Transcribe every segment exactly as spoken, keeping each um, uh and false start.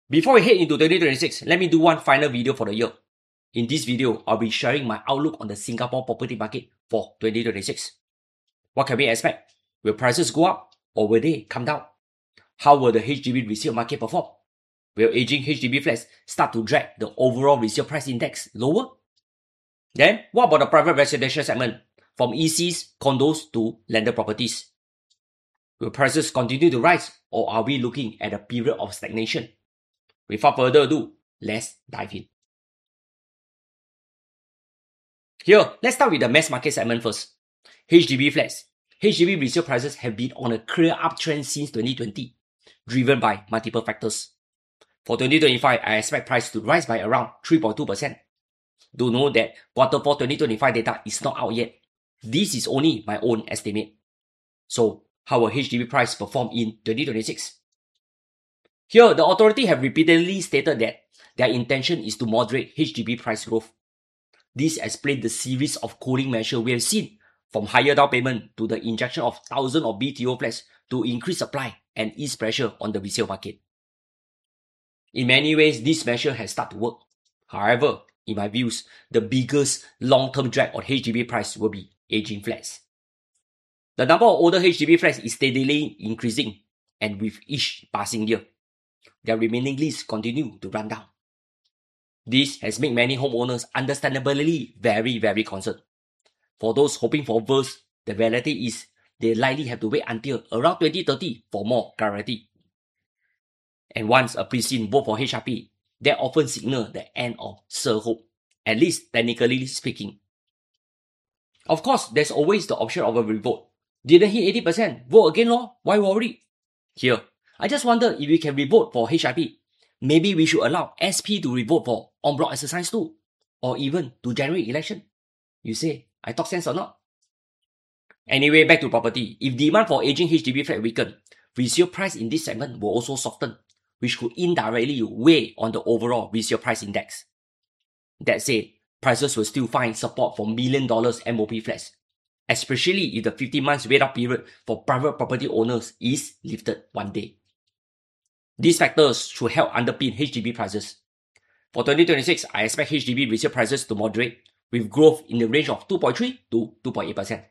Before we head into twenty twenty-six, let me do one final video for the year. In this video, I'll be sharing my outlook on the Singapore property market for twenty twenty-six. What can we expect? Will prices go up or will they come down? How will the H D B resale market perform? Will aging H D B flats start to drag the overall resale price index lower? Then, what about the private residential segment, from E Cs, condos to landed properties? Will prices continue to rise or are we looking at a period of stagnation? Without further ado, let's dive in. Here, let's start with the mass market segment first. H D B flats. H D B resale prices have been on a clear uptrend since twenty twenty, driven by multiple factors. For twenty twenty-five, I expect price to rise by around three point two percent. Do note that quarter four twenty twenty-five data is not out yet. This is only my own estimate. So, how will H D B price perform in twenty twenty-six? Here, the authority have repeatedly stated that their intention is to moderate H D B price growth. This explains the series of cooling measures we have seen, from higher down payment to the injection of thousands of B T O flats to increase supply and ease pressure on the resale market. In many ways, this measure has started to work. However, in my views, the biggest long-term drag on H D B price will be aging flats. The number of older H D B flats is steadily increasing, and with each passing year, their remaining lease continue to run down. This has made many homeowners understandably very, very concerned. For those hoping for burst, the reality is they likely have to wait until around twenty thirty for more clarity. And once a pre-scene vote for H R P, that often signals the end of Sir Hope, at least technically speaking. Of course, there's always the option of a revote. Didn't hit eighty percent, vote again lor, why worry? Here, I just wonder if we can revote for H R P. Maybe we should allow S P to revote for en bloc exercise too, or even to generate election. You say, I talk sense or not? Anyway, back to property. If demand for aging H D B flat weaken, resale price in this segment will also soften, which could indirectly weigh on the overall resale price index. That said, prices will still find support for million dollars M O P flats, especially if the fifteen months wait-out period for private property owners is lifted one day. These factors should help underpin H D B prices. For twenty twenty-six, I expect H D B resale prices to moderate, with growth in the range of two point three to two point eight percent.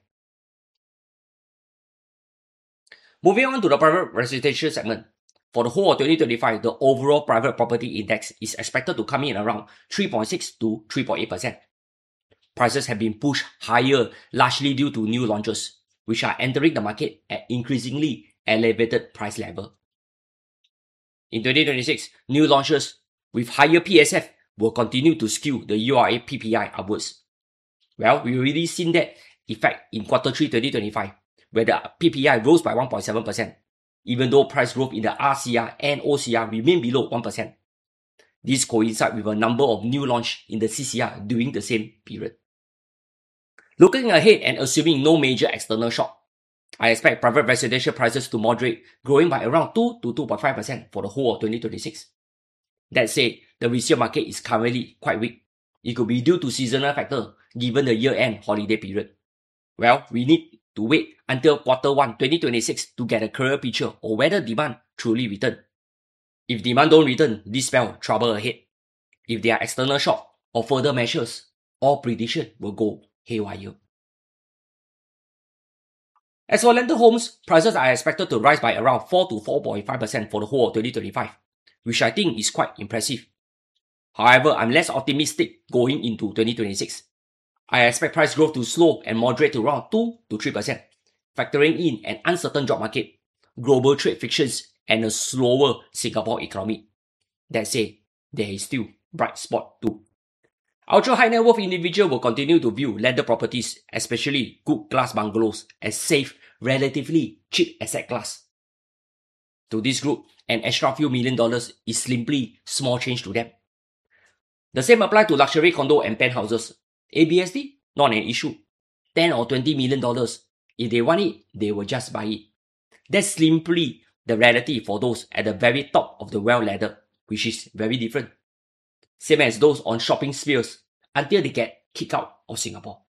Moving on to the private residential segment. For the whole of twenty twenty-five, the overall private property index is expected to come in around three point six to three point eight percent. Prices have been pushed higher largely due to new launches, which are entering the market at increasingly elevated price level. In twenty twenty-six, new launches with higher P S F will continue to skew the U R A P P I upwards. Well, we already seen that effect in quarter three twenty twenty-five, where the P P I rose by one point seven percent, even though price growth in the R C R and O C R remain below one percent. This coincides with a number of new launch in the C C R during the same period. Looking ahead and assuming no major external shock, I expect private residential prices to moderate, growing by around two to two point five percent for the whole of twenty twenty-six. That said, the resale market is currently quite weak. It could be due to seasonal factor given the year-end holiday period. Well, we need to wait until quarter one twenty twenty-six to get a clearer picture of whether demand truly return. If demand don't return, this spell trouble ahead. If there are external shock or further measures, all prediction will go haywire. As for landed homes, prices are expected to rise by around four to four point five percent for the whole of twenty twenty-five, which I think is quite impressive. However, I'm less optimistic going into twenty twenty-six. I expect price growth to slow and moderate to around two to three percent, factoring in an uncertain job market, global trade frictions, and a slower Singapore economy. That said, there is still bright spot too. Ultra high net worth individuals will continue to view landed properties, especially good class bungalows, as safe, relatively cheap asset class. To this group, an extra few million dollars is simply small change to them. The same applies to luxury condo and penthouses. A B S D? Not an issue. ten or twenty million dollars. If they want it, they will just buy it. That's simply the reality for those at the very top of the wealth ladder, which is very different. Same as those on shopping spheres, until they get kicked out of Singapore.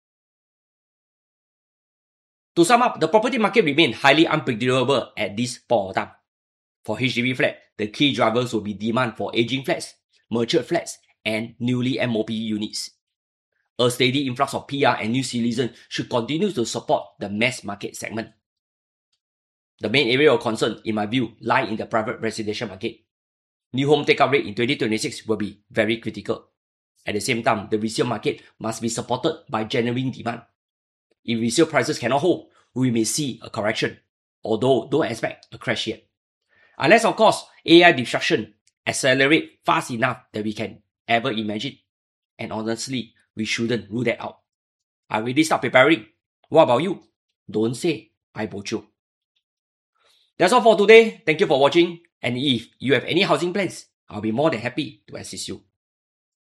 To sum up, the property market remains highly unpredictable at this point of time. For H D B flat, the key drivers will be demand for aging flats, matured flats, and newly M O P units. A steady influx of P R and new citizens should continue to support the mass market segment. The main area of concern, in my view, lie in the private residential market. New home take-up rate in twenty twenty-six will be very critical. At the same time, the resale market must be supported by genuine demand. If resale prices cannot hold, we may see a correction, although don't expect a crash yet. Unless, of course, A I disruption accelerate fast enough that we can ever imagine. And honestly, we shouldn't rule that out. I already start preparing. What about you? Don't say I bo jio. That's all for today. Thank you for watching. And if you have any housing plans, I'll be more than happy to assist you.